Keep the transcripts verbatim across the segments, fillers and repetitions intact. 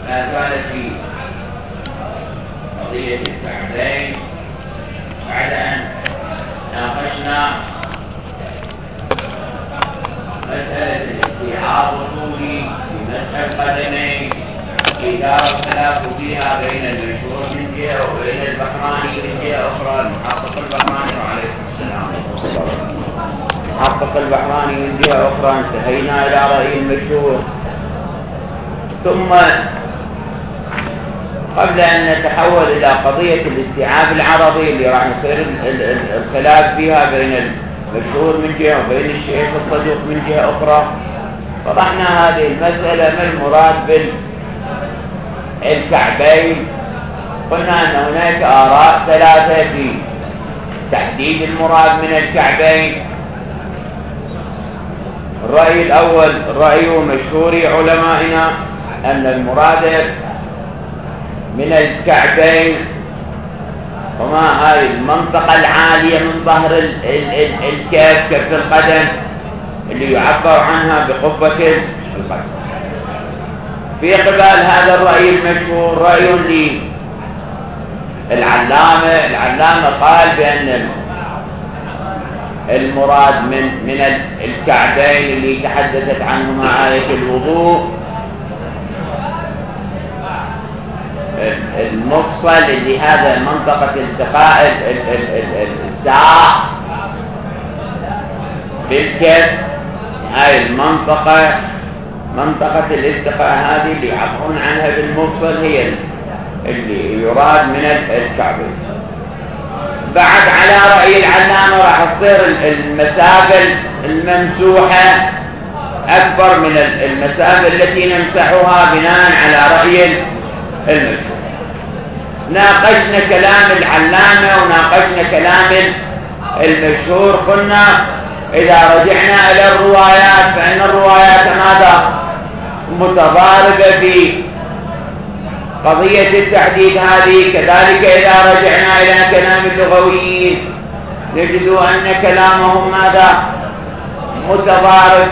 لا زالت في قضية الكعبين بعد أن ناقشنا مسألة الاستيعاب الطولي في مسح القدمين إذا اختلف فيها بين المشهور من جهة وبين البحراني من جهة أخرى. المحقق البحراني وعليكم السلام المحقق البحراني من جهة أخرى. انتهينا إلى رأي المشهور. ثم قبل أن نتحول إلى قضية الاستيعاب العربي اللي راح يصير الخلاف فيها بين المشهور من جهة وبين الشيخ الصدوق من جهة أخرى، طرحنا هذه المسألة ما المراد بالكعبين. قلنا أن هناك آراء ثلاثة في تحديد المراد من الكعبين. الرأي الأول رأي مشهور علمائنا أن المراد من الكعبين وما هذه المنطقة العالية من ظهر الكف كف القدم اللي يعبر عنها بقبة القدم. في قبال هذا الرأي المشهور رأي للعلامة. العلامة قال بأن المراد من من الكعبين اللي تحدثت عنهما آية الوضوء المفصل اللي هذا منطقة التقاء الساق بالكف. هاي المنطقة منطقة الالتقاء هذه اللي يعبرون عنها بالمفصل هي اللي يراد من الكعبين. بعد على رأي العلامة راح تصير المسافة الممسوحة أكبر من المسافة التي نمسحها بناء على رأي المشهور. ناقشنا كلام العلامة وناقشنا كلام المشهور. قلنا إذا رجعنا إلى الروايات فإن الروايات ماذا متضاربة في قضية التحديد هذه. كذلك إذا رجعنا إلى كلام اللغويين نجد أن كلامهم ماذا متضارب.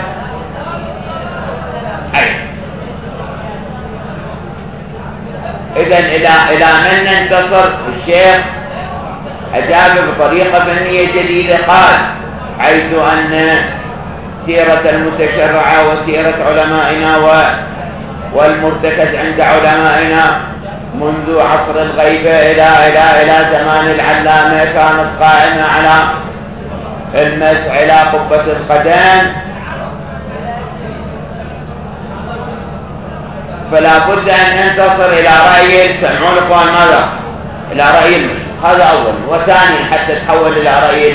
أي إذن إلى إلى من ننتصر؟ الشيخ أجاب بطريقة فنية جديدة. قال حيث أن سيرة المتشرعة وسيرة علمائنا والمرتكز عند علمائنا منذ عصر الغيبة إلى إلى إلى زمان العلامة كانت قائمة على المسح على قبة القدم، فلا بد أن ننتصر إلى رأي سمعوا الإخوان ماذا؟ إلى رأي المشهور. هذا أول. وثاني حتى تحول إلى رأي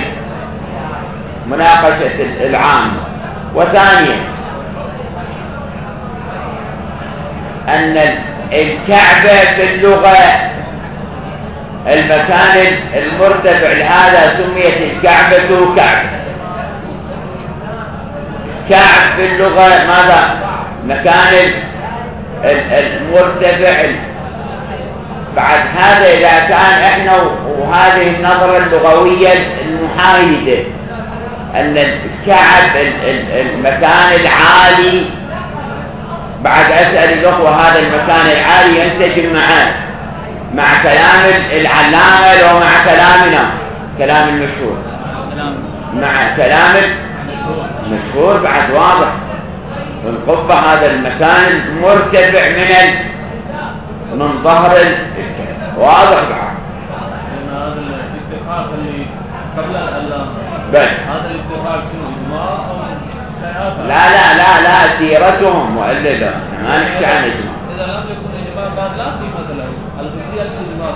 مناقشة العام. وثانيا أن الكعبة في اللغة المكان المرتفع لهذا سميت الكعبة كعبة. كعب في اللغة ماذا؟ مكان المرتفع. بعد هذا إذا كان إحنا وهذه النظرة اللغوية المحايدة أن الكعب المكان العالي، بعد أسأل الأخوة هذا المكان العالي ينسجم مع مع كلام العلامة لو مع كلامنا كلام المشهور مع كلام المشهور بعد واضح. القبة هذا المكان المرتفع من من ظهر واضح بعد. هذا الاتفاق اللي قبل بل هذا الاتفاق شنو إجماع أو لا لا لا لا سيرتهم وإلا لا ما نحكي عن إجماع. إذا لم يكن إجماع بعد لا قيمة له القضية الإجماع.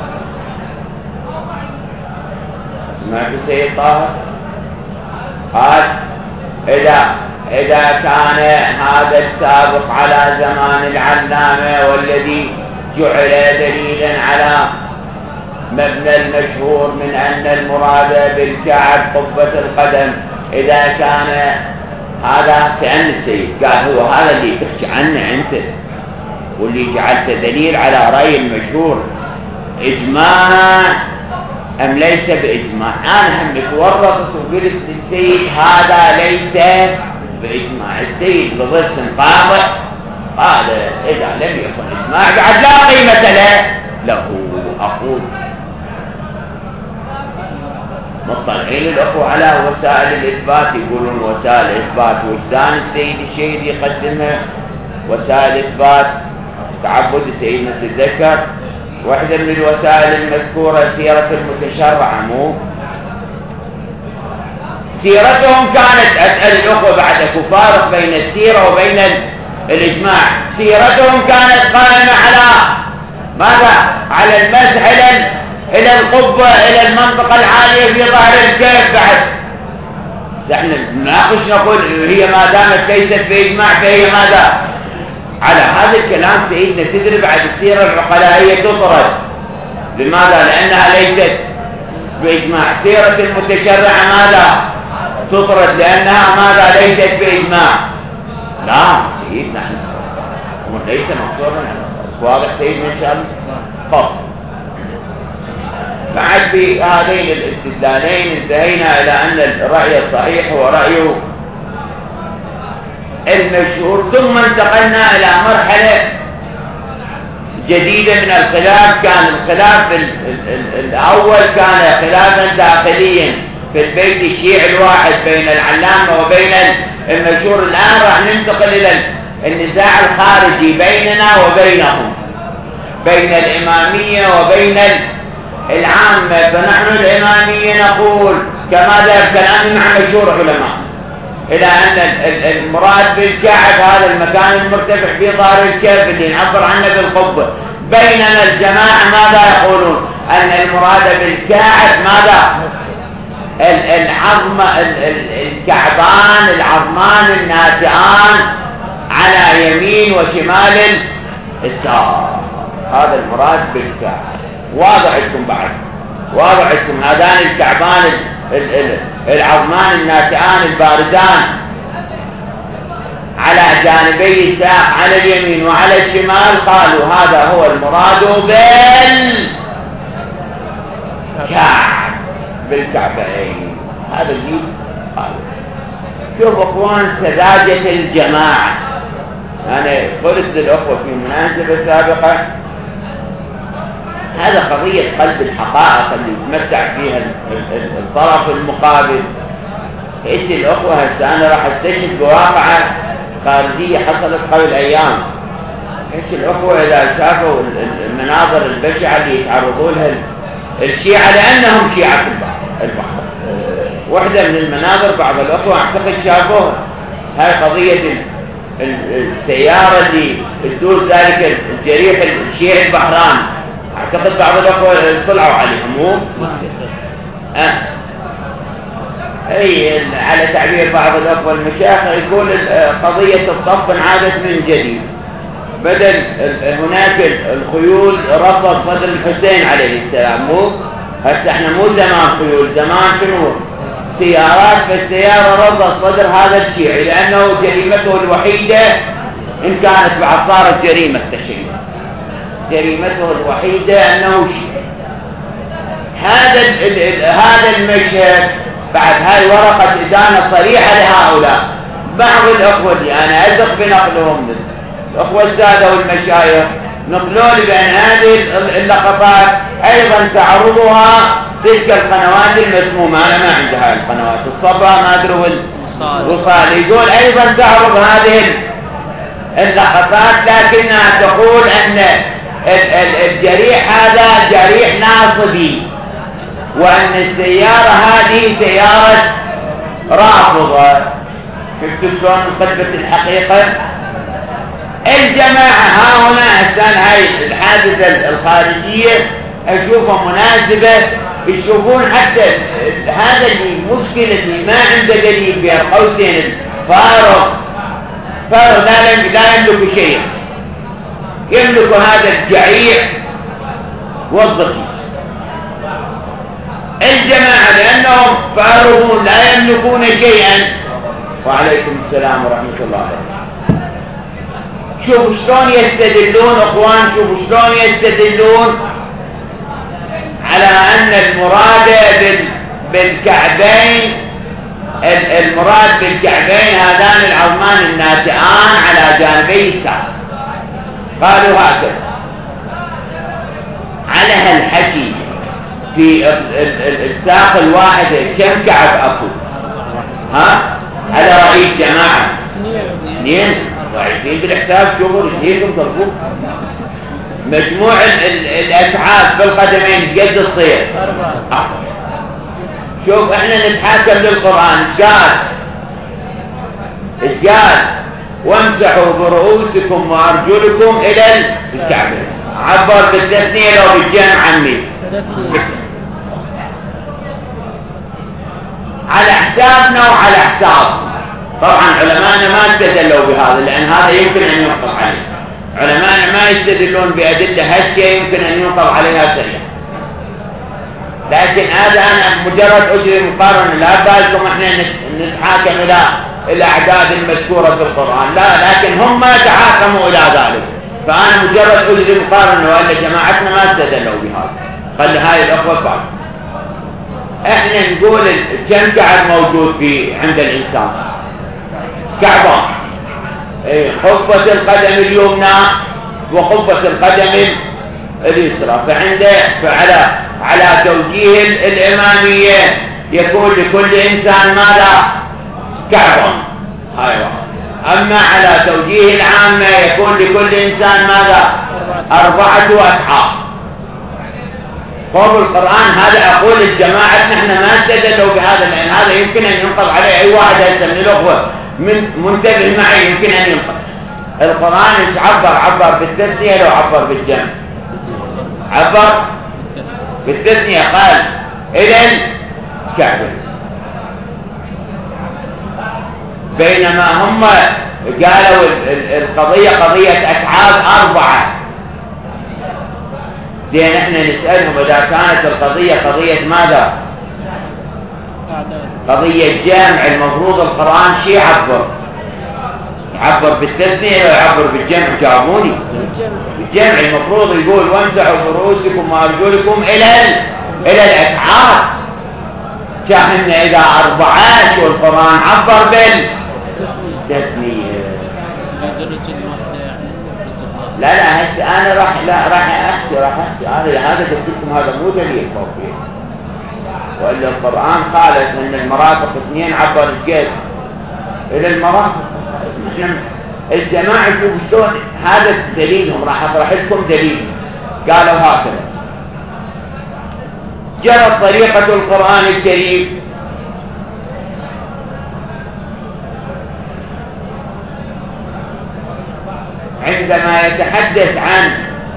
سمعت سيد طاهر قال إذا إذا كان هذا السابق على زمان العلامة والذي جعل دليلا على مبنى المشهور من أن المراد بالكعب قبة القدم، إذا كان هذا سألني السيد قال هو هذا اللي تحكي عنه أنت واللي جعلت دليل على رأي المشهور إجماع أم ليس بإجماع؟ أنا هم تورطت وقلت للسيد هذا ليس بإجماع. السيد بضرس قاطع قال إذا لم يكن إجماع ما قعد لا قيمة له له أقول مطلعين الأخوة على وسائل الإثبات، يقولون وسائل إثبات وجدان السيد الشهيد يقسمها وسائل إثبات تعبد سيدنا تتذكر واحدة من الوسائل المذكورة سيرة المتشرع، مو سيرتهم كانت، أسأل الأخوة بعد فارق بين السيرة وبين الإجماع، سيرتهم كانت قائمة على ماذا؟ على المسح إلى إلى القبة إلى المنطقة العالية في ظهر الكيف. بعد نحن نناقش نقول هي ما دامت ليست بإجماع فهي ماذا؟ على هذا الكلام سيدنا تدري بعد السيرة العقلائية تطرد. لماذا؟ لأنها ليست بإجماع. سيرة المتشرع ماذا؟ تطرد لأنها ماذا؟ ليست بإجماع. لا سيدنا ليس مقصورا واضح سيدنا إن شاء الله. فضل بعد بهذين الاستدلالين انتهينا إلى أن الرأي الصحيح هو رأيه المشهور، ثم انتقلنا إلى مرحلة جديدة من الخلاف. كان الخلاف الأول كان خلافا داخليا في البيت الشيعي الواحد بين العلامة وبين المشهور. الآن راح ننتقل إلى النزاع الخارجي بيننا وبينهم، بين الإمامية وبين العامة. فنحن الإمامية نقول كما ذهب كلام مع مشهور علماء إلى أن المراد بالكعب هذا المكان المرتفع في ظهر الكعب اللي نعبر عنه بالقبة. بيننا الجماعة ماذا يقولون؟ أن المراد بالكعب ماذا؟ العظم الكعبان العظمان الناتئان على يمين وشمال السار، هذا المراد بالكعب. واضح لكم بعد؟ واضح لكم هذان الكعبان العظمان الناتئان الباردان على جانبي الساق على اليمين وعلى الشمال، قالوا هذا هو المراد بالكعب بالكعبين. هذا اللي قالوا. شوف اخوان سذاجة الجماعة، أنا قلت للأخوة في مناسبة سابقة هذا قضية قلب الحقائق اللي يتمتع فيها الطرف المقابل. ايش الأخوة هسه أنا راح استشهد بواقعة خارجية حصلت قبل أيام. ايش الأخوة إذا شافوا المناظر البشعة اللي يتعرضوا لها الشيعة لأنهم شيعة في البحر. واحدة من المناظر بعض الأخوة أعتقد شافوها، هاي قضية السيارة اللي تدور ذلك الجريح الشيعي البحران. اعتقد بعض الاخوه طلعوا عليهم مو أه. اي على تعبير بعض الاخوه المشايخ يقول قضيه الطف انعادت من جديد، بدل هناك الخيول رفض صدر الحسين عليه السلام، مو هسه احنا مو زمان خيول، زمان شنو؟ سيارات. فالسياره رفض صدر هذا الشيعي لانه جريمته الوحيده ان كانت بعد صارت جريمه تشيع، جريمته الوحيدة أنه شيء. هذا هذا المشهد بعد هاي ورقة إدانة صريحة لهؤلاء. بعض الأخوة اللي أنا أثق بنقلهم الأخوة السادة والمشايخ نقلوا لي بأن هذه اللقطات أيضا تعرضها تلك القنوات المسمومة. أنا ما عندي هاي القنوات الصبا ما أدري والوصال، يقول أيضا تعرض هذه اللقطات لكنها تقول أن الجريح هذا جريح ناصبي وأن السيارة هذه سيارة رافضة. شفتوا شلون قلبت الحقيقة؟ الجماعة ها هنا أسان هاي الحادثة الخارجية أشوفها مناسبة، يشوفون حتى هذا اللي مشكلة ما عنده دليل بين قوسين فارغ فارغ لا يملك شيء، يملك هذا الجعيع والضخيم. الجماعة لأنهم فارغون لا يملكون شيئا. وعليكم السلام ورحمة الله وبركاته. شوفوا شلون يستدلون اخوان، شوفوا شلون يستدلون على ان المراد بالكعبين المراد بالكعبين هذان العظمان الناتئان على جانبي الساق. قالوا هكذا على هالحكي في الساق الواحد كم كعب اكو؟ ها؟ على رأي الجماعة اثنين ضعيفين بالحساب. شوفوا اثنينكم ضربوه. مجموع الأسعاد بالقدمين قد تصير أربعة. شوف احنا نتحاكم للقرآن. ايش قال؟ ايش قال؟ وامسحوا برؤوسكم وارجلكم الى الكعبين. عبر بالتثنية لو بالجمع عمي على حسابنا وعلى حساب. طبعا علماءنا ما استدلوا بهذا لان هذا يمكن ان ينقض عليه. علماءنا ما يستدلون بأدلة هالشيء يمكن ان ينقض عليها سريعا. لكن هذا انا مجرد اجري مقارنة. لا بالكم احنا نتحاكم الى الاعداد المذكورة في القرآن، لا، لكن هم ما تحاكموا الى ذلك. فانا مجرد اجري مقارنة وان جماعتنا ما استدلوا بهذا. خلي هاي الاخوة بعد. احنا نقول كم كعب موجود في عند الانسان؟ كعبان. ايه قبة القدم اليمنى وقبة القدم اليسرى. فعنده فعلى على توجيه الامامية يكون لكل انسان ماذا؟ كعبان. هاي واحد. اما على توجيه العامة يكون لكل انسان ماذا؟ اربعة اصحاب. قول القرآن هذا أقول الجماعة نحن ما استدلوا بهذا لأن هذا يمكن أن ينقض عليه أي واحد هسه من الأخوة من منتبه معي يمكن أن ينقض. القرآن إيش عبر؟ عبر بالتثنية لو عبر بالجمع؟ عبر بالتثنية. قال إلى الكعبة. بينما هم قالوا القضية قضية أكعاب أربعة. زين احنا نسألهم إذا كانت القضية قضية ماذا؟ قضية جمع. المفروض القرآن شي يعبر؟ يعبر بالتثنية ولا يعبر بالجمع؟ جاوبوني. بالجمع. المفروض يقول وامسحوا برؤوسكم وارجلكم إلى إلى الأكعاب. شاحنا إذا أربعات والقرآن عبر بالتثنية. لا لا هسه انا راح لا راح احكي راح احكي هذا هذا قلت لكم هذا مو دليل توفيق. والا القرآن قال ان المرافق اثنين عبر الجد الى المرافق. احنا الجماعه شوفوا شلون هذا دليلهم. راح اطرح لكم دليل. قالوا هكذا جرت طريقة القرآن الكريم عندما يتحدث عن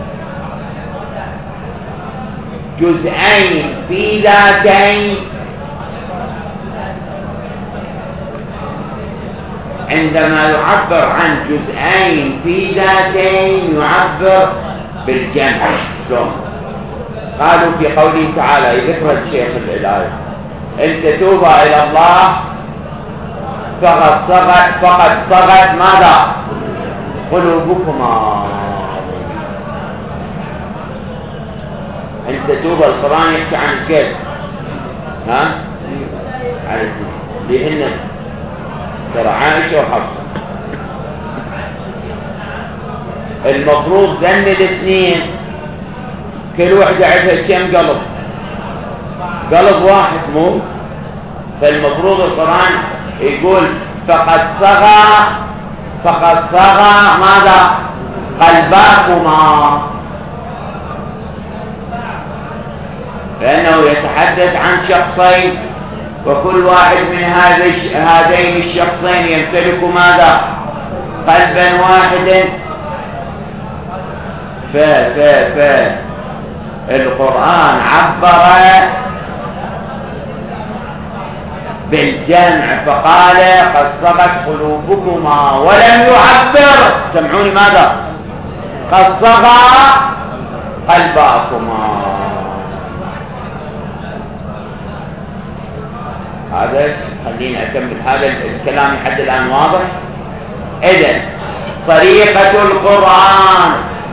جزئين في ذاتين. عندما يعبر عن جزئين في ذاتين يعبر بالجمع. شلون؟ قالوا في قوله تعالى يذكر الشيخ الآية إن تتوبا إلى الله فقد صغت فقد صغت ماذا؟ قلوبكما. إن تتوبا القرآن يحكي عن الكذب. ها؟ عن الكذب لهن ترى عائشة وحفصة. المفروض ذن الاثنين كل واحدة عندها كم قلب؟ قلب واحد مو؟ فالمفروض القرآن يقول فقد صغى فقد صغى ماذا؟ قلباكما. لأنه يتحدث عن شخصين وكل واحد من هذين الشخصين يمتلك ماذا؟ قلبا واحدا. ف ف ف القرآن عبر بالجمع فقال قد صغت قلوبكما ولم يعبر. سمعوني ماذا؟ قد صغى قلباكما. هذا خليني أكمل هذا الكلام لحد الآن واضح. إذن طريقة القرآن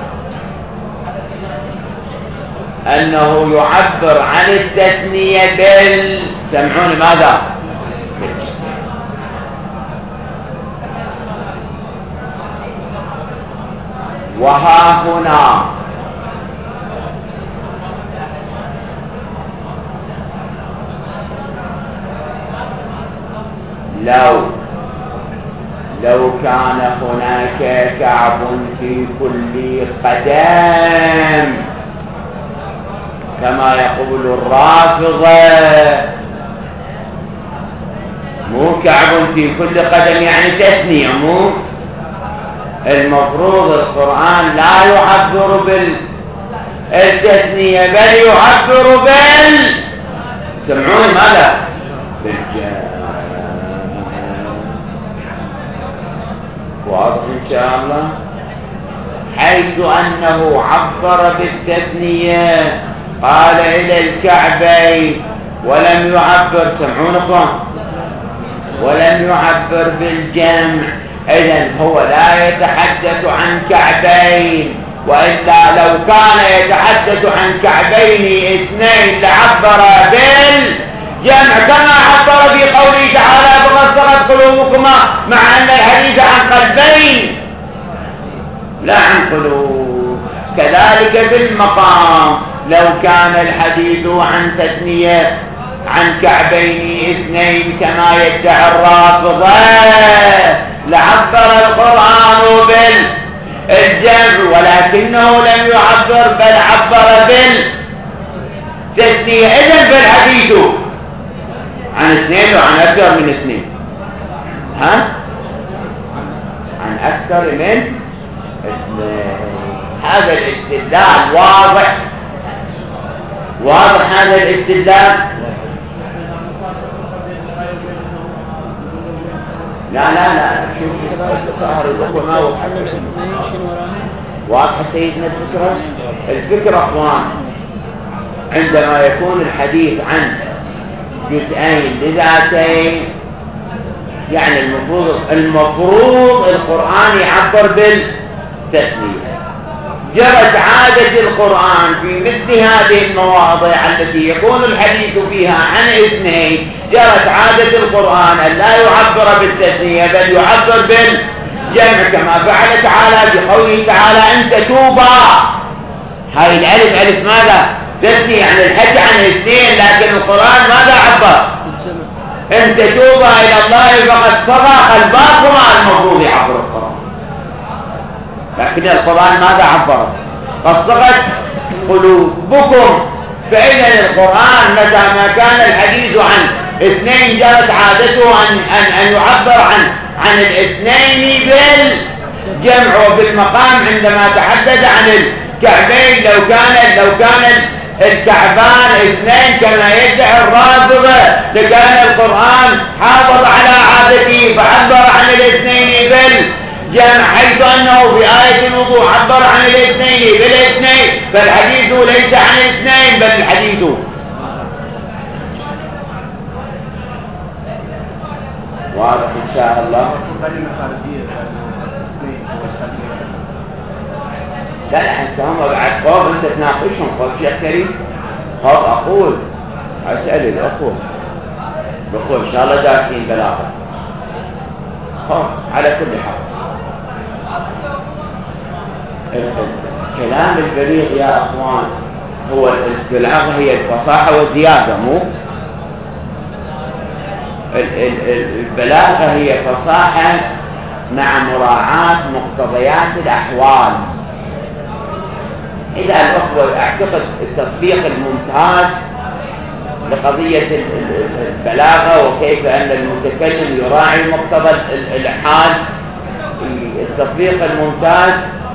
أنه يعبر عن التثنية بال سمعوني ماذا؟ وها هنا لو لو كان هناك كعب في كل قدم كما يقول الرافضة، مو كعب في كل قدم يعني تثنية، مو المفروض القرآن لا يعبر بالتثنية بل يعبر بال سمعون ماذا بالجمع. واضح إن شاء الله، حيث أنه عبر بالتثنية قال إلى الكعبين ولم يعبر، سمعون اخوان، ولم يعبر بالجمع، إذن هو لا يتحدث عن كعبين، وإلا لو كان يتحدث عن كعبين اثنين لعبر بالجمع كما عبر في قوله تعالى فقد قلوبكما، مع أن الحديث عن قلبين لا عن قلوب. كذلك بالمقام لو كان الحديث عن تثنية عن كعبين اثنين كما يدعي الرافضة لعبر القرآن بالجمع، ولكنه لم يعبر بل عبر بالتثنية. إذن بالحديث عن اثنين وعن أكثر من اثنين، ها عن أكثر من اثنين. هذا الاستدلال واضح، واضح هذا الاستدلال. لا لا لا شوف ظهر الأخوة ما واضح سيدنا الفكرة. الفكرة أخوان عندما يكون الحديث عن جزئين لذاتين يعني المفروض المفروض القرآن يعبر بالتثنية. جرت عادة القرآن في مثل هذه المواضع التي يكون الحديث فيها عن اثنين، جرت عادة القرآن أن لا يعبر بالتثنية بل يعبر بالجمع كما فعل تعالى بقوله تعالى أن تتوبا. هاي الألف ألف ماذا؟ تثنية يعني الحج عن اثنين، لكن القرآن ماذا عبر؟ أن تتوبا إلى الله فقد صغى قلبكما، المفروض يعبر القرآن، لكن القرآن ماذا عبر؟ قد صغت قلوبكم. فإذا القرآن متى ما كان الحديث عن اثنين جرت عادته أن, أن, أن يعبر عن عن الاثنين بالجمع. وبالمقام عندما تحدث عن الكعبين لو كان لو كان الكعبان اثنين كما يدعي الرافضة لكان القرآن حافظ على عادته فعبر عن الاثنين بالجمع، حيث أنه في آية الوضوء عبر عن الاثنين بالاثنين، فالحديث ليس عن الاثنين بل الحديث واضح إن شاء الله. لا لا هسه هم بعد خوف انت تناقشهم خوف شيخ كريم، خوف اقول اسال الاخوه بقول ان شاء الله دارسين بلاغه خوف على كل حال. الكلام البليغ يا اخوان هو البلاغه هي الفصاحه وزياده، مو البلاغه هي فصاحه مع مراعاه مقتضيات الاحوال. إذا الأخوة أعتقد التطبيق الممتاز لقضية البلاغة وكيف أن المتكلم يراعي مقتضى الحال، التطبيق الممتاز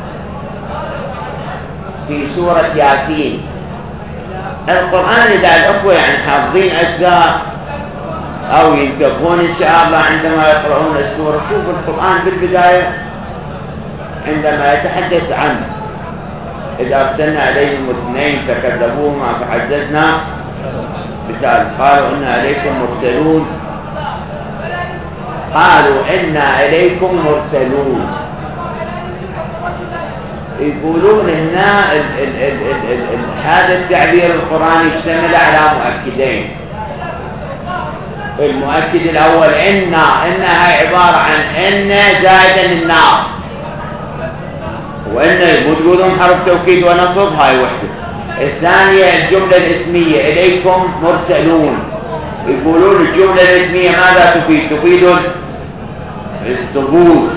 في سورة ياسين. القرآن إذا الأخوة يعني حافظين أجزاء أو ينتبهون إن شاء الله عندما يقرؤون السورة، شوفوا القرآن بالبداية عندما يتحدث عنه إذا أرسلنا عليهم اثنين فكذبوهما فعززنا مثال قالوا إنا إليكم مرسلون، قالوا إنا إليكم مرسلون، يقولون هنا ال ال ال ال ال ال هذا التعبير القرآني يشتمل على مؤكدين. المؤكد الأول إنا، إنها عبارة عن إن زائدا النار، وإن مو تقولون حرف توكيد ونصب، هاي وحدة. الثانية الجملة الاسمية إليكم مرسلون، يقولون الجملة الاسمية ماذا تفيد؟ تفيد الثبوت.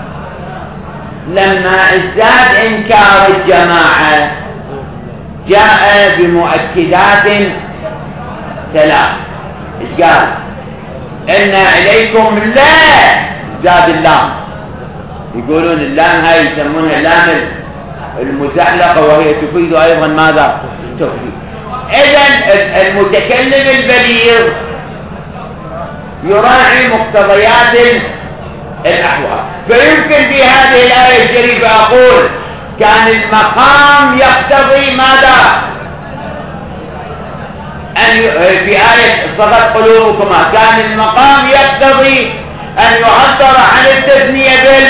لما ازداد إنكار الجماعة جاء بمؤكدات ثلاث. ايش قال؟ إن إليكم لا زاد اللام، يقولون اللام هاي يسمونها اللام المزحلقة وهي تفيد أيضا ماذا؟ توكيد. إذن المتكلم البليغ يراعي مقتضيات الأحوال. فيمكن في هذه الآية الشريفة أقول كان المقام يقتضي ماذا؟ أن في آية صغت قلوبكما كان المقام يقتضي أن يعبر عن التثنية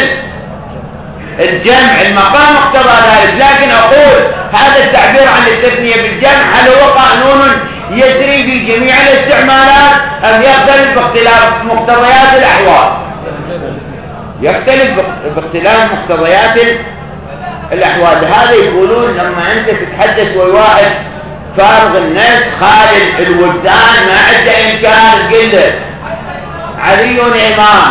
بالجمع، المقام اقتضى ذلك. لكن أقول هذا التعبير عن التثنية بالجمع هل هو قانون يجري في جميع الاستعمالات أم يختلف باختلاف مقتضيات الأحوال؟ يختلف باختلاف مقتضيات الأحوال. هذا يقولون لما أنت تتحدث وواحد فارغ الناس خالد الوجدان ما عنده إنكار قل علي إمام،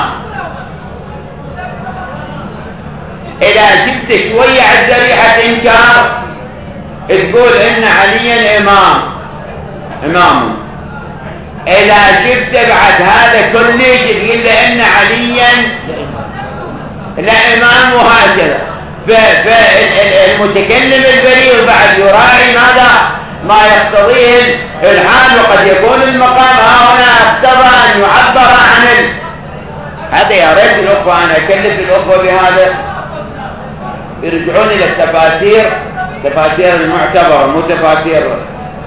إذا جبت شوية عند ريحة إنكار تقول إن عليا إمام إمام، إذا جبت بعد هذا كله تقول إن عليا لا إمام، وهكذا. فالمتكلم البليغ بعد يراعي ماذا؟ ما يقتضيه الحال، وقد يكون المقام هنا اقتضى أن يعبر عن ال... هذا يا ريت الأخوة، أنا أكلف الأخوة بهذا، يرجعون إلى التفاسير، تفاسير المعتبرة مو تفاسير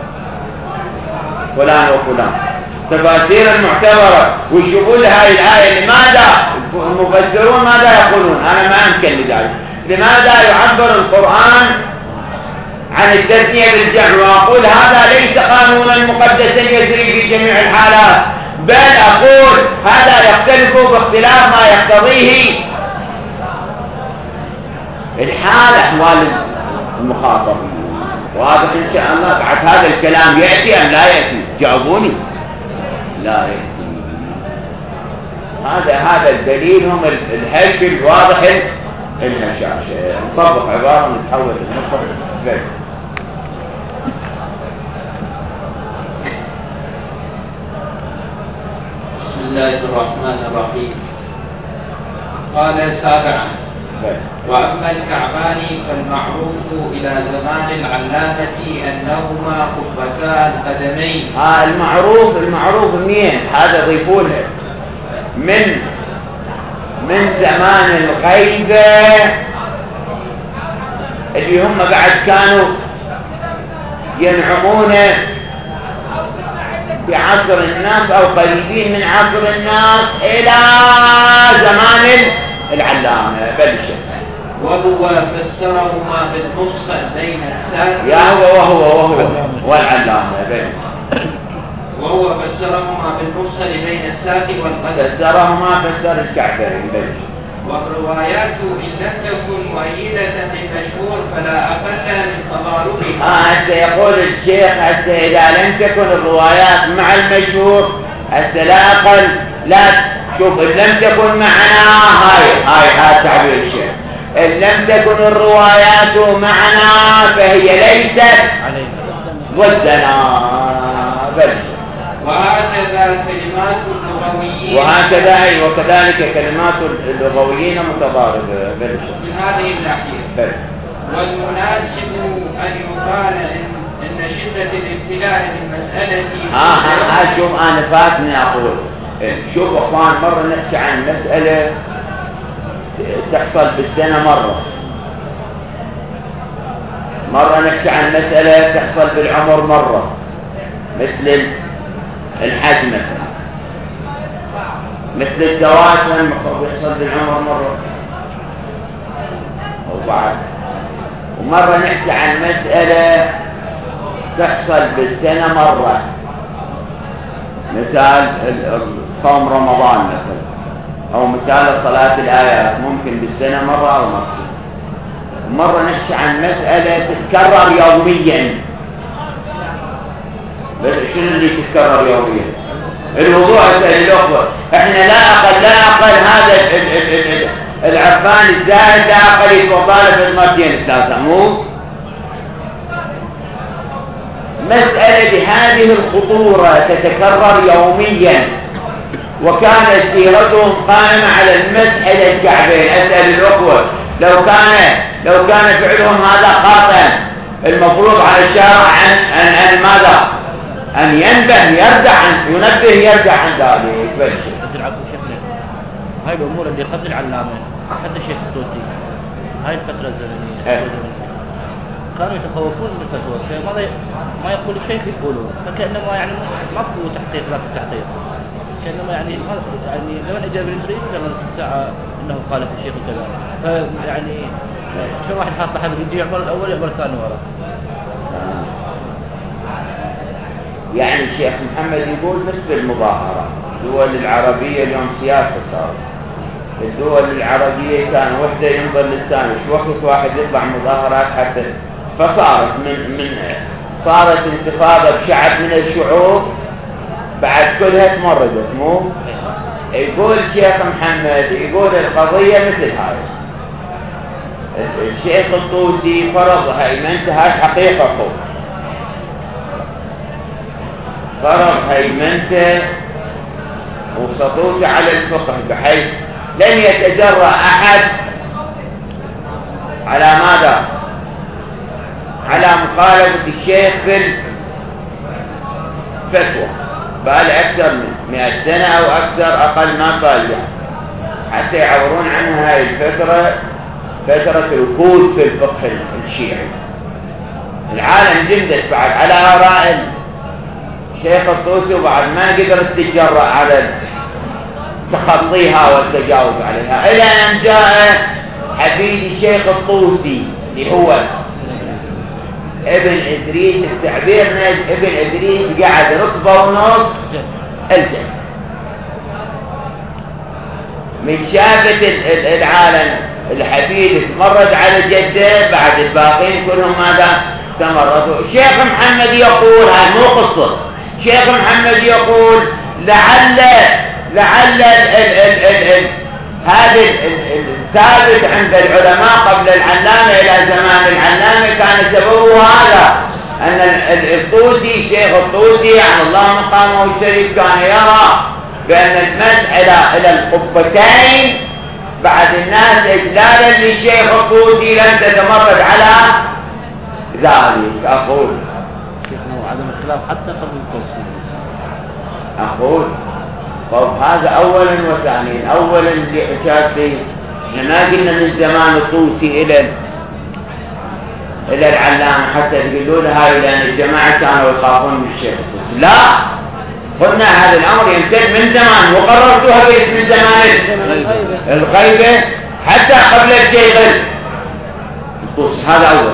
فلان وفلان، تفاسير المعتبرة، ويشوفوا هاي الآية لماذا المفسرون ماذا يقولون. أنا ما أمكن لذلك. لماذا يعبر القرآن عن التثنية بالجمع؟ وأقول هذا ليس قانونا مقدسا يجري في جميع الحالات، بل أقول هذا يختلف باختلاف ما يقتضيه الحال، أحوال المخاطبين. وهذا إن شاء الله بعد هذا الكلام يأتي أم لا يأتي؟ جاوبوني. لا يأتي. هذا هذا الدليل هم الهش الواضح الهشاشة. نطبق عبارة نتحول لنطبق فيه. بسم الله الرحمن الرحيم. قال سابعا: وأما الكعبان فالمعروف إلى زمان العلامة أنهما قبتا القدمين. ها المعروف المعروف مين؟ هذا ضيفونه من من زمان الغيبة اللي هم بعد كانوا ينعمون في عصر الناس أو قريبين من عصر الناس إلى زمان العلامة بلشة. وهو فسرهما بالمفصل بين الساق يا هو وهو وهو والعلامة بلشة. وهو فسرهما بالمفصل بين الساق والقدم. فسرهما فسر الكعبين بلشة. والروايات إن لم تكن مؤيدة للمشهور فلا أقل من تضاربها. آه هسه يقول الشيخ هسه إذا لم تكن الروايات مع المشهور هسه لا أقل. لا شوف، إن لم تكن معنا هاي هاي هاي تعبير الشيخ، إن لم تكن الروايات معنا فهي ليست ضدنا بلشة. وهكذا كلمات اللغويين وهكذا أي وكذلك كلمات اللغويين متضاربة بلشة من هذه الناحية. بل. والمناسب أن يقال إن, إن شدة الابتلاء بالمسألة ها ها ها شوف أنا فاتني أقول شوف أخوان، مرة نحكي عن مسألة تحصل بالسنة، مرة مرة نحكي عن مسألة تحصل بالعمر مرة، مثل الحج مثلا، مثل الزواج يحصل بالعمر مرة أو بعد. ومرة نحكي عن مسألة تحصل بالسنة مرة، مثال صوم رمضان مثلا، أو مثال صلاة الآيات ممكن بالسنة مرة أو مرتين. مرة نحكي عن مسألة تتكرر يوميا. بس شنو اللي تتكرر يوميا؟ الوضوء. أسأل الأخوة، احنا لا أقل لا أقل هذا العرفان الزائد لا أقل يتوضأ في مرتين ثلاثة، مو مسألة بهذه الخطورة تتكرر يوميا، وكانت سيرتهم قائمة على المسح إلى الكعبين. أسأل الأخوة، لو كان لو كان فعلهم هذا خاطئا المفروض على الشارع أن أن, أن ماذا؟ أن ينبه يرجع عن ينبه يرجع عن ذلك. بس هاي الأمور اللي قبل العلامة حتى الشيخ الطوسي هاي الفترة الزمنية كانوا يتخوفون من الفتوى، فما ما يقول شيء يقولون، فكأنما يعني ماكو تحقيق لا تحقيق، كأنما يعني يعني لمن اجى بالإدريس لمن ساعة انه قال في الشيخ كذا، فيعني شو واحد حاط حد يجي يعمل الاول يعمل الثاني ورا. يعني الشيخ محمد يقول مثل المظاهرة الدول العربية اليوم سياسة صار، الدول العربية كان وحدة ينظر للثاني، شو وقت واحد يطلع مظاهرات حتى فصارت من من صارت انتفاضة بشعب من الشعوب بعد كلها تمردت. مو يقول الشيخ محمد يقول القضية مثل هاي. الشيخ الطوسي فرض هيمنته، هاي حقيقة فرض هيمنته وسطوته على الفقه بحيث لن يتجرأ أحد على ماذا؟ على مخالفة الشيخ في الفتوى، بقى أكثر من مئة سنة أو أكثر أقل ما قال يعني، حتى يعبرون عنها هاي الفترة فترة ركود في الفقه الشيعي. العالم جمدت بعد على آراء الشيخ الطوسي وبعد ما قدرت تتجرأ على تخطيها والتجاوز عليها، إلى أن جاء حفيد الشيخ الطوسي اللي هو ابن إدريس، التعبير ابن إدريس قاعد ركبه ونص الجنة من شافة العالم. الحفيد تمرد على جده، بعد الباقين كلهم ماذا تمردوا. الشيخ محمد يقول، هاي مو قصة، الشيخ محمد يقول لعل لعل هذا الثابت عند العلماء قبل العلامة إلى زمان العلامة كان سببه هذا، أن الطوسي الشيخ الطوسي عن الله مقامه الشريف كان يرى بأن المسح إلى القبتين بعد الناس إجلالا للشيخ الطوسي لن تتمرد على ذلك. أقول عدم الخلاف حتى قبل الطوسي. أقول طب هذا أولا وثانيا. أولا لإشارتي ما قلنا من زمان الطوسي إلى إلى العلامة حتى يقولوا له هاي لأن الجماعة كانوا يخافون من الشيخ الطوسي. لا، قلنا هذا الأمر يمتد من زمان، وقررتها بيت من زمان الغيبة حتى قبل الشيخ الطوسي. هذا أول.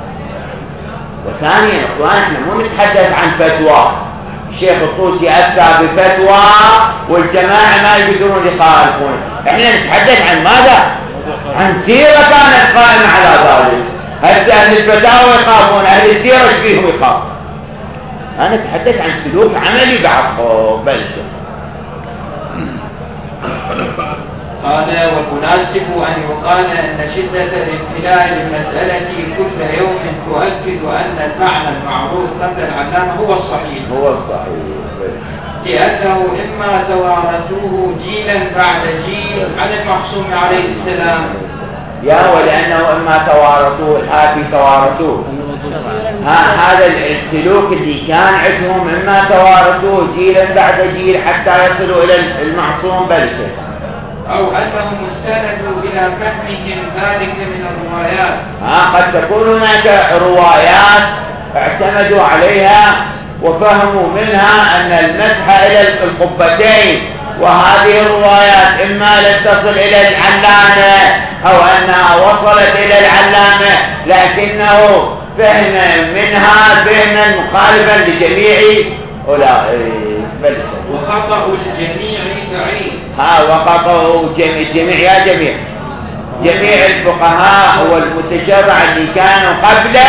وثانيا إخوان احنا مو نتحدث عن فتوى الشيخ الطوسي أتى بفتوى والجماعة ما يقدرون يخالفون، احنا نتحدث عن ماذا؟ عن سيرة كانت قائمة على ذلك. هل أهل الفتاوى يخافون؟ أهل السيرة ايش فيهم يخافون؟ أنا أتحدث عن سلوك عملي بعد بل قال والمناسب أن يقال أن شدة الابتلاء بالمسألة كل يوم تؤكد أن المعنى المعروف قبل العلامة هو الصحيح هو الصحيح لأنه إما توارثوه جيلا بعد جيل عن المعصوم عليه السلام، يا ولأنه إما توارثوه الحافي توارثوه هذا السلوك اللي كان عندهم إما توارثوه جيلا بعد جيل حتى يصلوا إلى المعصوم بلشه، أو أنهم استندوا إلى فهمهم ذلك من الروايات. ها قد تكون هناك روايات اعتمدوا عليها وفهموا منها أن المسح إلى القبتين، وهذه الروايات إما لن تصل إلى العلامة أو أنها وصلت إلى العلامة لكنه فهم منها فهما مخالفا لجميع أولئك بلسة. وخطأ الجميع بعيد. ها وخطأ الجميع يا جميع جميع الفقهاء والمتشرع اللي كانوا قبل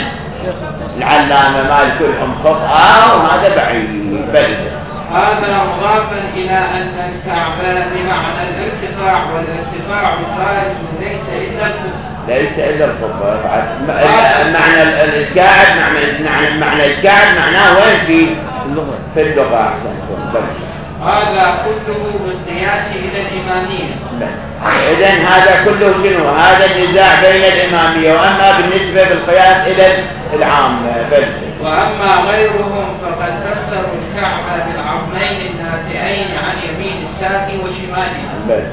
العلامة ما كلهم خطأ، وهذا بعيد بل هذا مضافا إلى أن الكعبة بمعنى الارتفاع، والارتفاع خارج ليس إلا الكفر ليس إلا الكفر. معنى الكعب معنى معنى الكعب معناه وين في اللغة؟ في اللغة أحسنتم. بل هذا كله بالقياس إلى الإمامية. إذن هذا كله شنو؟ هذا النزاع بين الإمامية، وأما بالنسبة بالقياس إلى العام بل. وأما غيرهم فقد فسروا الكعبة بالعظمين الناتئين عن يمين الساق وشماله بل.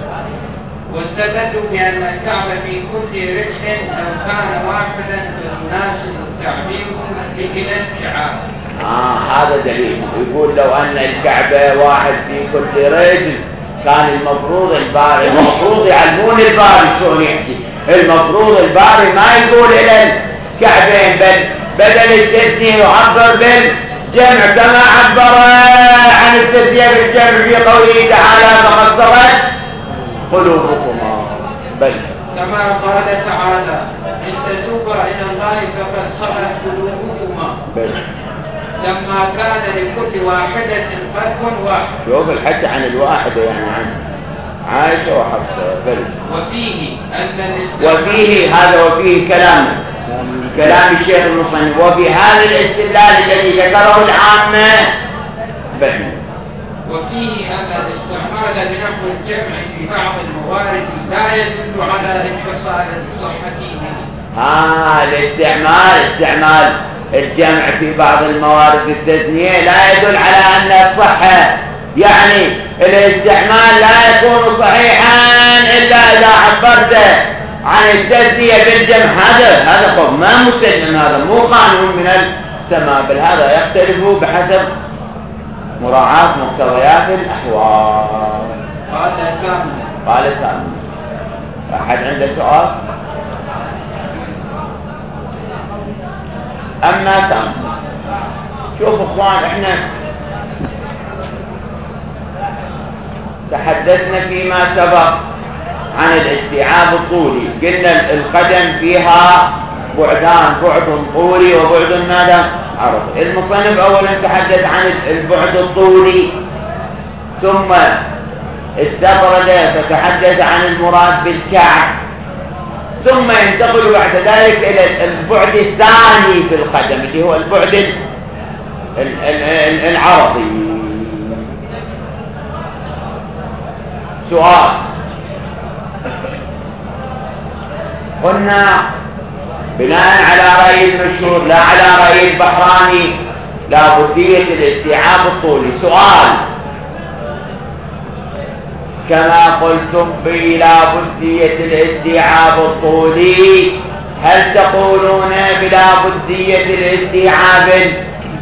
واستدلوا بأن الكعبة في كل رجل لو كان واحدا فالمناسب التعبير إلى الكعبة. آه هذا دليل. يقول لو أن الكعبة واحد في كل رجل كان المفروض الباري المفروض يعلمون الباري شلون يحكي. المفروض الباري ما يقول إلى الكعبين، بل بدل التثنية يعبر بالجمع كما عبر عن التثنية بالجمع في قوله تعالى فقصرت قلوبكما. بل كما قال تعالى إن تتوبا إلى الله فقد صغت قلوبكما. بل لما كان لكل واحدة قلب واحد. شوف الحكي عن الواحدة يعني عن عائشة وحفصة. بل وفيه أن الاستعمال وفيه هذا وفيه كلام كلام الشيخ المصنف. وفي هذا الاستدلال الذي ذكره العامة بل وفيه أن الاستعمال بنحو الجمع في بعض الموارد لا يدل على انفصال صحته. ها الاستعمال استعمال الجمع في بعض الموارد التثنية لا يدل على أن الصحة، يعني الاستعمال لا يكون صحيحا إلا إذا عبرته عن التثنية بالجمع. هذا هذا قول ما مسلم، هذا مو قانون من السماء، بل هذا يختلف بحسب مراعاة مقتضيات الأحوال. قال كامل قال كامل. أحد عنده سؤال؟ أما كامل شوف اخوان، احنا تحدثنا فيما سبق عن الاستيعاب الطولي. قلنا القدم فيها بعدان، بعد طولي وبعد ماذا؟ عرضي. المصنف اولا تحدث عن البعد الطولي، ثم استطرد فتحدث عن المراد بالكعب، ثم ينتقل بعد ذلك الى البعد الثاني في القدم اللي هو البعد العرضي. سؤال، قلنا بناء على رأي المشهور لا على رأي البحراني لا بدية الاستيعاب الطولي. سؤال، كما قلتم به لا بدية الاستيعاب الطولي، هل تقولون بلا بدية الاستيعاب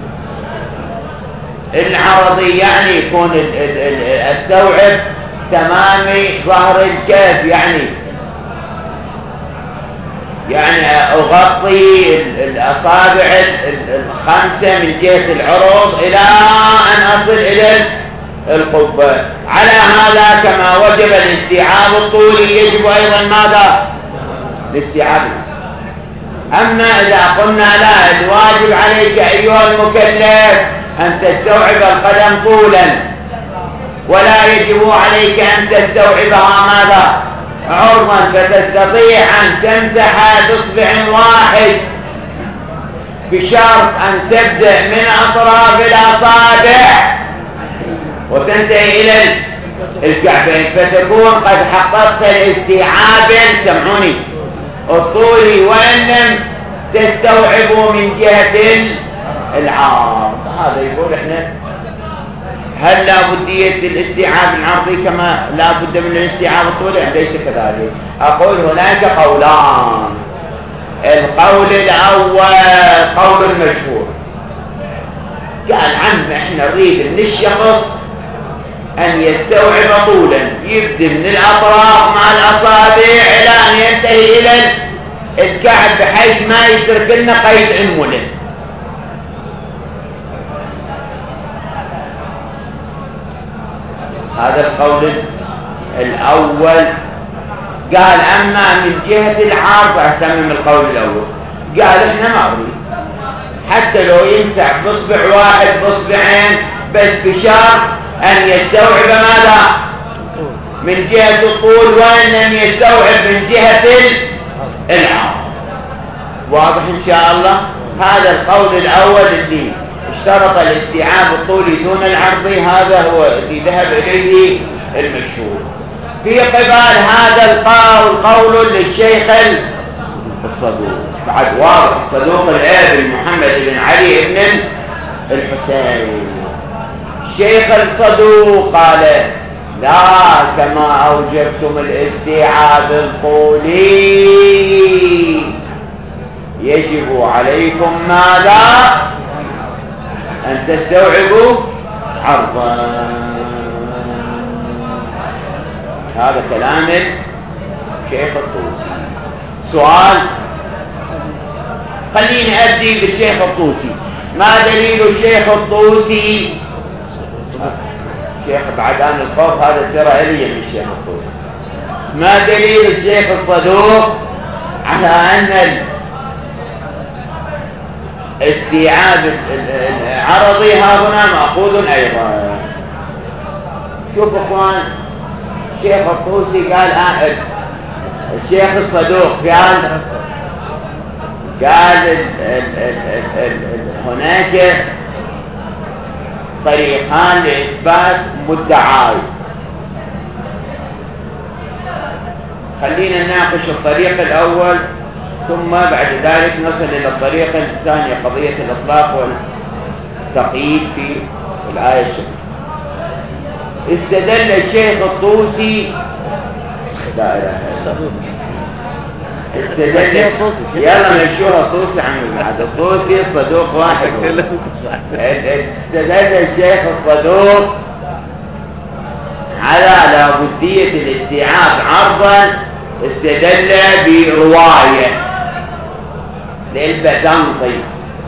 العرضي؟ يعني يكون استوعب تمام ظهر الكف، يعني يعني أغطي الأصابع الخمسة من جهة العروض إلى أن أصل إلى القبة. على هذا كما وجب الاستيعاب الطولي يجب أيضا ماذا؟ الاستيعاب. أما إذا قلنا لا، الواجب عليك أيها المكلف أن تستوعب القدم طولا، ولا يجب عليك أن تستوعبها ماذا؟ عرضا، فتستطيع أن تمسح بإصبع واحد بشرط أن تبدأ من أطراف الأصابع وتنتهي إلى الكعبين، فتكون قد حققت الاستيعاب سمعوني الطولي، وإن لم تستوعبوا من جهة العرض. هذا يقول احنا هل لا بدية الاستيعاب العرضي كما لا بد من الاستيعاب الطولي؟ ليس كذلك. أقول هناك قولان. القول الأول قول المشهور، قال عم احنا نريد من الشخص أن يستوعب طولا، يبدأ من الأطراف مع الأصابع إلى أن ينتهي إلى الكعب بحيث ما يترك لنا قيد أنمله. هذا القول الأول قال أما من جهة العرض أسمم القول الأول. قال إحنا ما أريد حتى لو ينسع بصبع واحد بصبعين بس بشرط أن يستوعب ماذا من جهة الطول وأن لم يستوعب من جهة العرض. واضح إن شاء الله؟ هذا القول الأول اللي اشترط الاستيعاب الطولي دون العرضي، هذا هو الذي ذهب إليه المشهور. في قبال هذا القول قول للشيخ الصدوق، بعد واضح الصدوق الابن محمد بن علي بن الحسين. الشيخ الصدوق قال لا، كما أوجبتم الاستيعاب الطولي يجب عليكم ماذا؟ أن تستوعبوا عرضا. هذا كلام الشيخ الطوسي. سؤال، خليني أبدي بالشيخ الطوسي. ما دليل الشيخ الطوسي؟ الشيخ بعدان الخوف هذا سيرة إلي من الشيخ الطوسي. ما دليل الشيخ الصدوق على أن استيعاب العرضي ها هنا مأخوذ أيضا؟ شوف اخوان، الشيخ الطوسي قال آه الشيخ الصدوق قال قال ال ال ال ال ال هناك طريقان لإثبات مدعاي. خلينا نناقش الطريق الأول ثم بعد ذلك نصل إلى الطريق الثانية، قضية الإطلاق والتقييد في الآية الشريفة. استدل الشيخ الطوسي لا إله إلا الله. استدل يلا نشوف الطوسي عن بعد الطوسي الصدوق واحد. استدل الشيخ الصدوق على لابدية الاستيعاب عرضا، استدل برواية للبزنطي،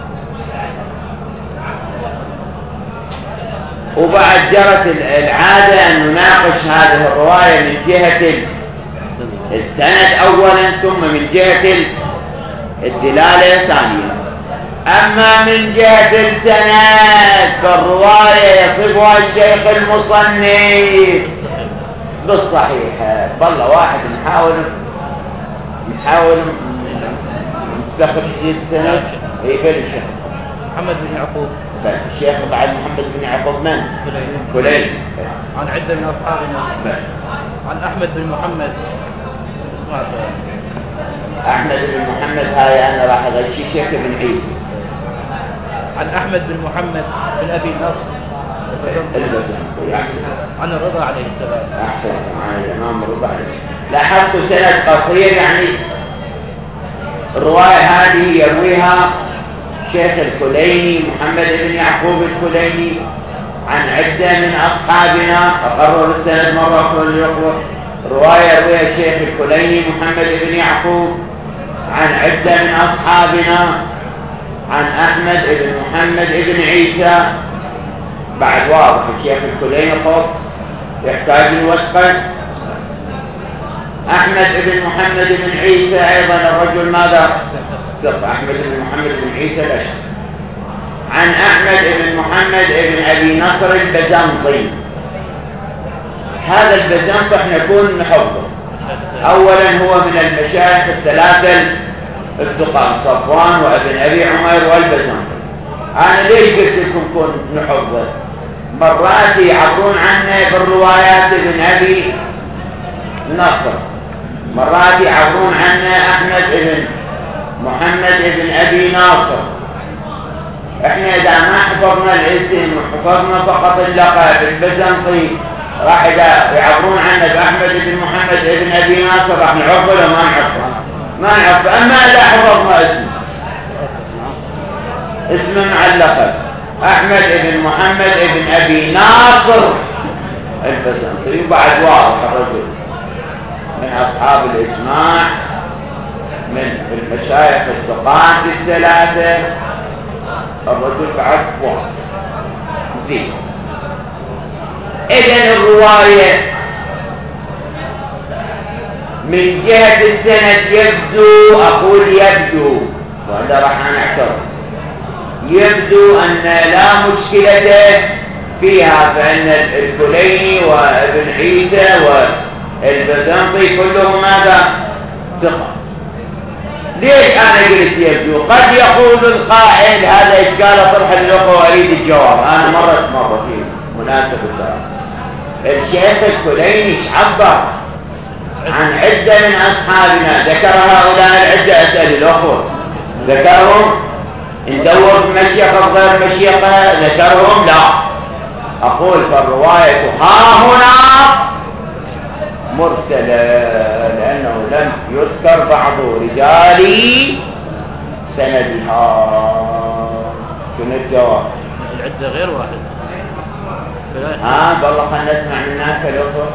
وبعد جرت العادة أن نناقش هذه الرواية من جهة السند أولا ثم من جهة الدلالة ثانيا. أما من جهة السند فالرواية يصفها الشيخ المصنف بالصحيحة. والله واحد نحاول نحاول نستخرج السند يقول الشيخ محمد بن يعقوب. الشيخ بعد محمد بن يعقوب من؟ كلين. عن عدة من أصحابنا. عن أحمد بن محمد. أحمد بن محمد هاي أنا راح أغشي شيخ بن عيسى. عن أحمد بن محمد بن أبي نصر عن الرضا عليه السلام. أحسن معي الإمام الرضا عليه. لاحظت سند قصير، يعني الرواية هذه يرويها شيخ الكليني محمد بن يعقوب الكليني عن عدة من أصحابنا، أقرر السند مرة أخرى. رواية يرويها الشيخ الكليني محمد بن يعقوب عن عدة من أصحابنا عن أحمد بن محمد بن عيسى. بعد واضح الشيخ الكليني خف يحتاج الوثقة. أحمد بن محمد بن عيسى أيضا الرجل ماذا؟ أحمد بن محمد بن عيسى الأشهر. عن أحمد بن محمد بن أبي نصر البزنطي. هذا البزنطي احنا نكون نحفظه. أولا هو من المشايخ الثلاثة الثقات صفوان وابن أبي عمير والبزنطي. أنا ليش قلت لكم كون نحفظه؟ مرات يعبرون عنه بالروايات ابن أبي نصر، مرات يعبرون عنه أحمد بن محمد بن أبي ناصر. احنا إذا ما حفظنا الاسم وحفظنا فقط اللقب البزنطي راح إذا يعبرون عنه بأحمد بن محمد بن أبي ناصر راح نعرفه ولا ما نعرفه؟ ما نعرفه. أما إذا حفظنا اسم اسم مع اللقب أحمد بن محمد بن أبي ناصر البزنطي، وبعد واضح الرجل من أصحاب الإسماع من المشايخ الثقات الثلاثة، الرجل بعد واضح زين. إذن الرواية من جهة السند يبدو، أقول يبدو وهذا راح نعترض، يبدو أن لا مشكلة فيها، فإن الكليني وابن عيسى والبزنطي كلهم ماذا؟ ثقة. ليش أنا قلت يبدو؟ قد يقول القائل هذا إشكال طرح الأخوة وأريد الجواب، أنا مرة مرة فيه مناسب السؤال. الشيخ الكليني عبر عن عدة من أصحابنا، ذكر هؤلاء العدة، أسأل الأخوة ذكرهم؟ ندور في مشيخة غير مشيخة ذكرهم؟ لا. أقول فالرواية ها هنا مرسلة لأنه لم يذكر بعض رجال سندها. شنو الجواب؟ العدة غير واحد. ها والله خلنا نسمع من هناك الأخوة.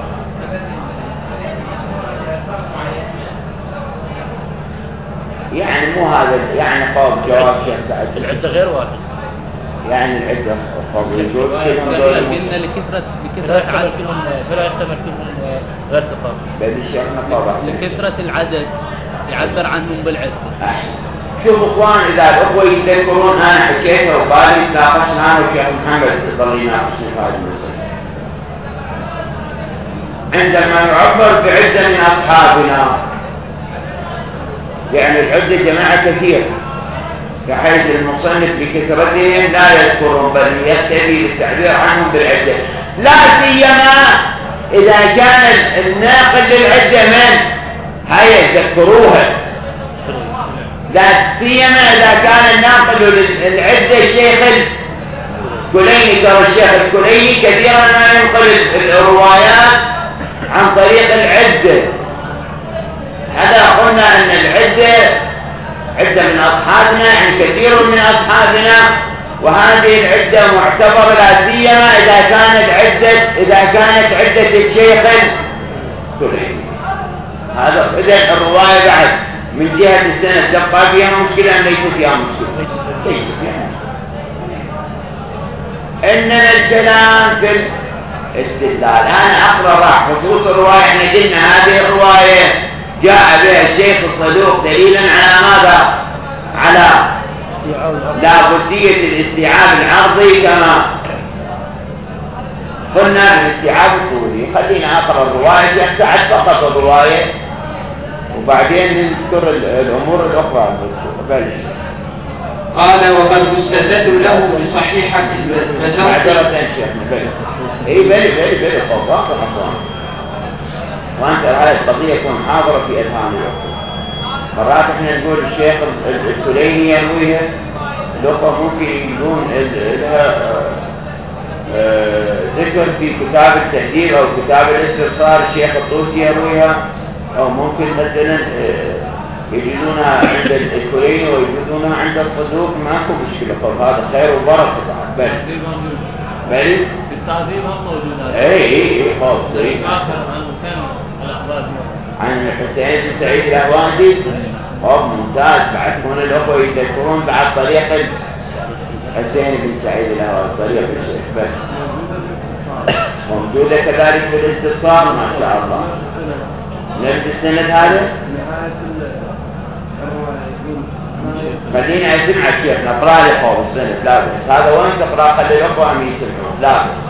يعني مو هذا يعني قاب جواب شيخ سعد. العدة غير واحد. يعني العدة قاب يجوز كلهم دول. قلنا لكثرة لكثرة عددهم فلا يحتمل فيهم غير ثقة. بعد الشيخ نقاب. لكثرة العدد يعبر عنهم بالعدة. أحسن. شوف اخوان، اذا الاخوة يتذكرون انا حكيتها وقالوا تناقشنا انا والشيخ محمد ضل يناقشنا في هذه المسألة. عندما يعبر بعدة من اصحابنا يعني العدة جماعة كثيرة بحيث المصنف بكثرتهم لا يذكرهم بل يكتفي بالتعبير عنهم بالعدة، لا سيما اذا كان الناقل للعدة من هيا يذكروها، لا سيما اذا كان الناقل للعدة الشيخ الكليني. ترى الشيخ الكليني كثيرا ما ينقل الروايات عن طريق العدة. هذا قلنا ان العدة عدة من اصحابنا، يعني كثير من اصحابنا، وهذه العدة معتبرة لا سيما اذا كانت عدة اذا كانت عدة الشيخ الكليني. هذا اذا الرواية بعد من جهة السنة تبقى فيها مشكلة أم ليس فيها مشكلة؟ ليس فيها. إننا الكلام في الاستدلال. أنا أقرأ راح خصوص الرواية، احنا قلنا هذه الرواية جاء بها الشيخ الصدوق دليلا على ماذا؟ على لابدية الاستيعاب العرضي كما قلنا بالاستيعاب الطولي. خلينا أقرأ الرواية، شيخ سعد فقط الرواية وبعدين نذكر الأمور الأخرى. بلش. قال وقد استدل له بصحيحة البزنطي. معذرة شيخنا بلش. إيه بلش بلش بلش خطاق أخوان. وأنت هذه القضية تكون حاضرة في أذهان الأخوة. مرات احنا نقول الشيخ الكليني يرويها، الأخوة ممكن يقولون لها ذكر في كتاب التهذيب أو كتاب الاستبصار الشيخ الطوسي يرويها، أو ممكن مثلا يجدونها عند الكليني ويجدونها عند الصدوق. ماكو مشكلة، فهذا خير وبركة بعد. بل بل التعذيب هم موجودات. اي اي اي خالص. اي عن الحسين بن سعيد الأهوازي. طب ممتاز. بعد كون الأخوة يذكرون بعد طريق الحسين بن سعيد الأهوازي طريق الشيخ. بل موجودة كذلك في الاستبصار ما شاء الله. نفس السند هذا. خليني اسمعك شيخ نقرا لي فوق السند. لا بس هذا وين تقرا؟ خلي الاخوه هم يسمعون. لا بس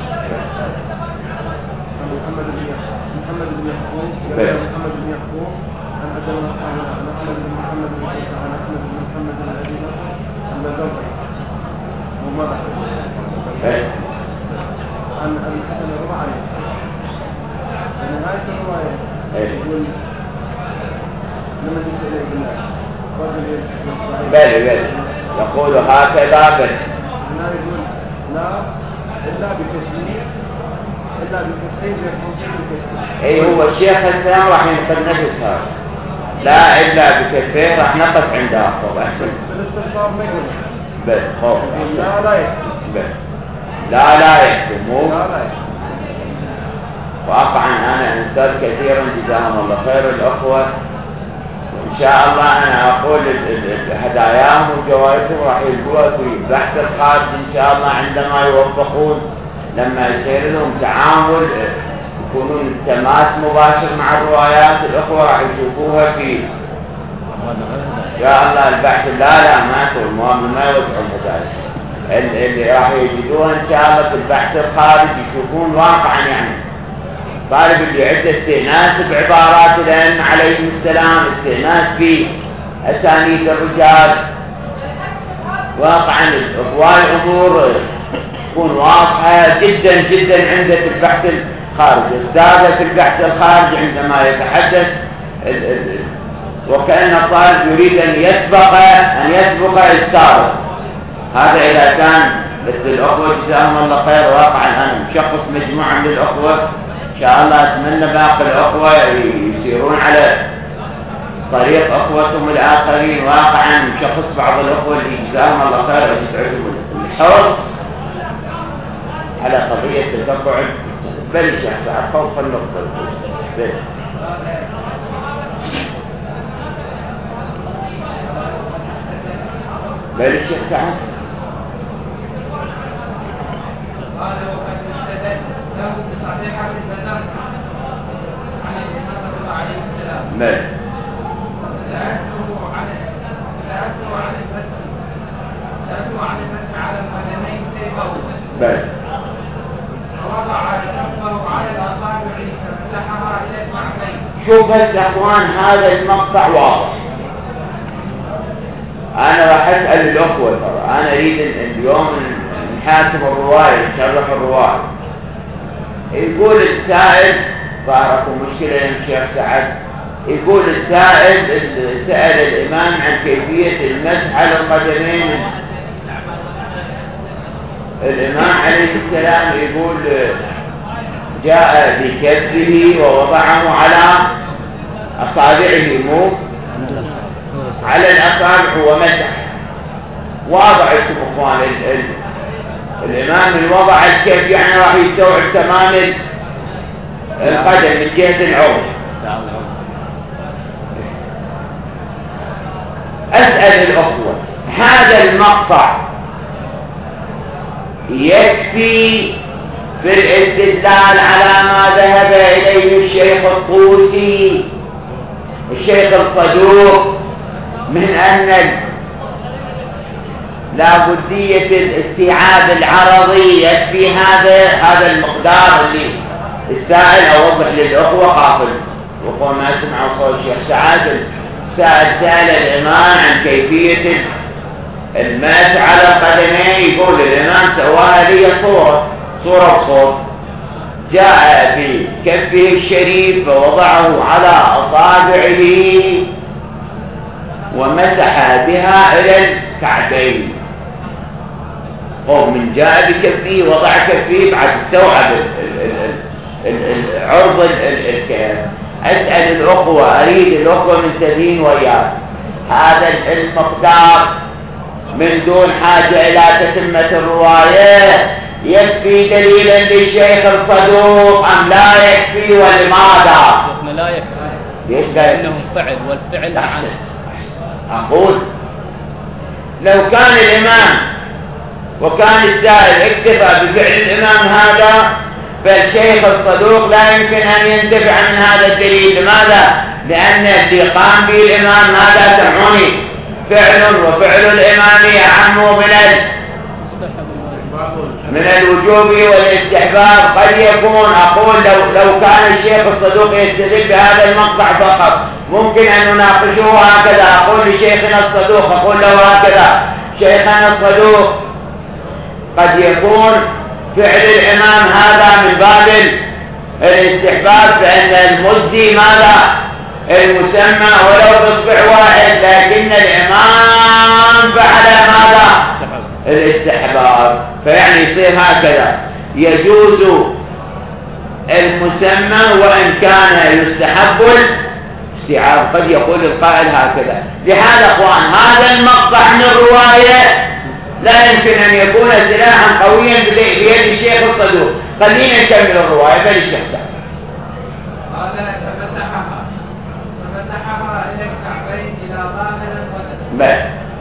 محمد بن محمد بن يعقوب محمد بن يعقوب عن ابي محمد بن محمد بن عيسى عن احمد بن محمد بن ابي بكر عن الزهري ومرح عن الحسن الرباعي. نهايه الروايه يقول لما جئت اليه بالله رجل بلى بلى يقول هكذا بل هنا يقول لا الا بتسليم الا بتسليم يكون فيه. اي هو الشيخ السلام راح ينقل نفس هذا، لا الا بكفيه راح نقف عند اخر. احسن بالاستفسار ما يقول بل خوف. لا لا يكتب. بل لا لا يكتب مو لا لا يكتب. واقعا انا انسان كثيرا جزاهم الله خير الاخوه، وان شاء الله انا اقول هداياهم وجوائزهم راح يلقوها في بحث الخارج ان شاء الله عندما يوفقون، لما يصير لهم تعامل يكونون تماس مباشر مع الروايات الأخوة راح يشوفوها في يا الله البحث. لا لا ما يكون المهم ما يوسعون ذلك. اللي راح يجدوها إن شاء الله في البحث الخارجي يشوفون واقعا يعني طالب اللي عنده استئناس بعبارات الأئمة عليهم السلام، استئناس في أسانيد الرجال، واقعا هواي أمور تكون واضحة جدا جدا عنده في البحث الخارجي. استاذه في البحث الخارجي عندما يتحدث ال ال وكأن الطالب يريد أن يسبق أن يسبق استاذه. هذا إذا كان مثل الأخوة جزاهم الله خير. واقعا أنا مشخص مجموعة من الأخوة إن شاء الله أتمنى باقي الأخوة يسيرون على طريق أخوتهم الآخرين. واقعا مشخص بعض الأخوة اللي جزاهم الله خير يسعدهم الحرص على قضية تتبع. بل شيخ سعد فوق النقطة. بل بل الشيخ سعد قال وقد استدل له بصحيحة البدر عن الإمام عليه السلام. بل سألته عن سألته عن المسح سألته عن المسح على القدمين كيف هو؟ بل ووضع كفه على الأصابع فمسحها إلى الكعبين. شوف بس يا اخوان هذا المقطع واضح. انا راح اسال الاخوه ترى انا اريد اليوم نحاكم الروايه نشرح الروايه. يقول السائل ظهرت مشكله يا شيخ سعد. يقول السائل سال الامام عن كيفيه المسح على القدمين. الامام عليه السلام يقول جاء بكفه ووضعه على اصابعه مو على الأصابع ومسح. واضع اسم اخوان ال ال الامام اللي وضع الكف يعني راح يستوعب تمام القدم من جهة العود. اسأل الاخوة هذا المقطع يكفي في الاستدلال على ما ذهب اليه الشيخ الطوسي الشيخ الصدوق من أن لابدية الاستيعاب العرضي يكفي هذا هذا المقدار اللي السائل أوضح للأخوة قافل وقوم ما سمعوا صوت الشيخ سعد. السائل سأل الإمام عن كيفية المسح على القدمين. يقول الإمام سواها لي صورة صورة وصوت. جاء في كفه الشريف فوضعه على أصابعه ومسح بها إلى الكعبين. قوم من جاء بكفه وضع كفه بعد استوعب عرض الكف. أسأل الأخوة أريد الأخوة منتبهين وياه هذا المقدار من دون حاجة إلى تتمة الرواية يكفي دليلا للشيخ الصدوق أم لا يكفي ولماذا؟ لا يكفي. ليش لا يكفي؟ إنهم فعل والفعل أحسن. أقول لو كان الإمام وكان السائل اكتفى بفعل الإمام هذا فالشيخ الصدوق لا يمكن أن ينتفع من هذا الدليل. لماذا؟ لأن اللي قام به الإمام هذا سمعوني فعل وفعل الإمام أعم من من الوجوب والاستحباب. قد يكون أقول لو لو كان الشيخ الصدوق يستدل بهذا المقطع فقط ممكن أن نناقشه هكذا. أقول لشيخنا الصدوق أقول له هكذا شيخنا الصدوق قد يكون فعل الإمام هذا من باب الاستحباب فإن المجزي ماذا المسمى ولو بإصبع واحد لكن الإمام فعل ماذا الاستحباب. فيعني يصير هكذا يجوز المسمى وإن كان يستحب الاستيعاب. قد يقول القائل هكذا. لهذا اخوان هذا المقطع من الرواية لا يمكن أن يكون سلاحا قويا بيد الشيخ الصدوق. خلينا نكمل الرواية بل الشيخ سعد. قال فمسحها فمسحها إلى الكعبين إلى ظاهر القدم. بل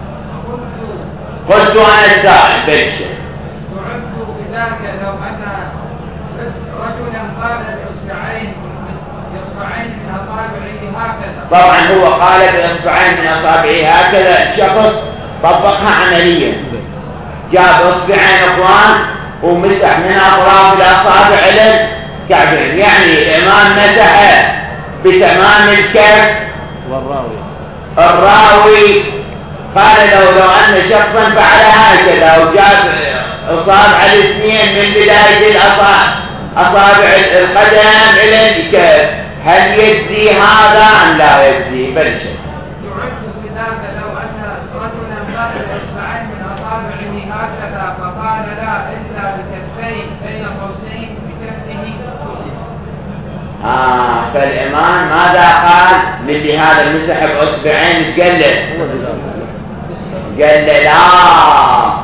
قلت أنا السائل بل الشيخ وعدت بذلك لو أن رجلا قال بإصبعين بإصبعين من أصابعه هكذا. طبعا هو قال بإصبعين من أصابعه هكذا، شخص طبقها عمليا، جاب إصبعين أخوان ومسح من أطراف الأصابع إلى الكعبين، يعني الإمام مسح بتمام الكف. والراوي الراوي قال له لو أن شخصا فعل هكذا وجاب أصابع الاثنين من بداية الأصابع أصابع القدم إلى الكف، هل يجزي هذا أم لا يجزي؟ بل شيء يعد بذاك لو أن رجلا قال بإصبعين من أصابعه هكذا فقال لا إلا بكفين بين قوسين بكفه. آه فالإمام ماذا قال؟ من لهذا المسح بأصبعين ايش قال له؟ قال له لا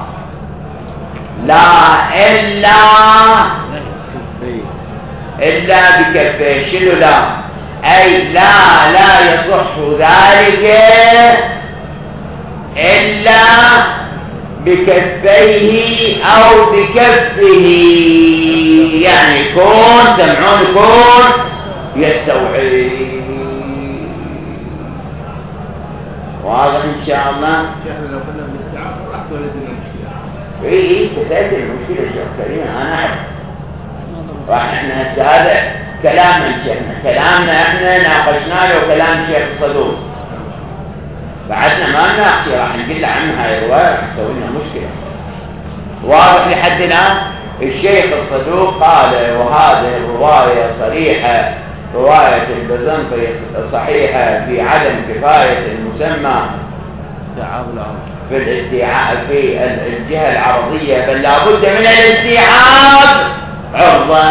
لا إلا إلا بكفيه. شنو لا؟ أي لا لا يصح ذلك إلا بكفيه أو بكفه، يعني يكون سمعون يكون يستوعب. واضح إن شاء الله؟ شيخنا لو كنا بالاستيعاب راح تولدنا المشكلة. إيه تتأتي المشكلة يا شيخ كريم، أنا أعرف. واحنا هذا كلام من شيخنا، كلامنا احنا ناقشناه وكلام شيخ الصدوق، بعدنا ما نناقش راح نقول له عنها هاي الروايه راح تسوي لنا مشكله. واضح لحد الان؟ الشيخ الصدوق قال وهذه الروايه صريحه، روايه البزنطي صحيحه في عدم كفايه المسمى في الاستيعاب في الجهه العرضيه، بل لابد من الاستيعاب عرضا.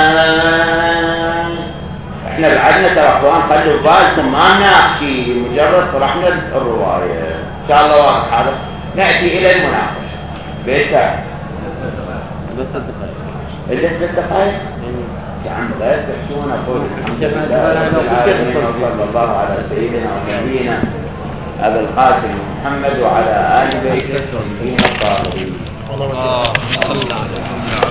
احنا بعدنا ترى اخوان خلوا بالكم ما ناقشي مجرد طرحنا الروايه. ان شاء الله واضح هذا. ناتي الى المناقشه بيسع بس الدقائق اللي في الدقائق يا عم لا تحشون. اقول الحمد لله رب العالمين وصلى الله على سيدنا ونبينا ابي القاسم محمد وعلى ال بيته الطاهرين. الله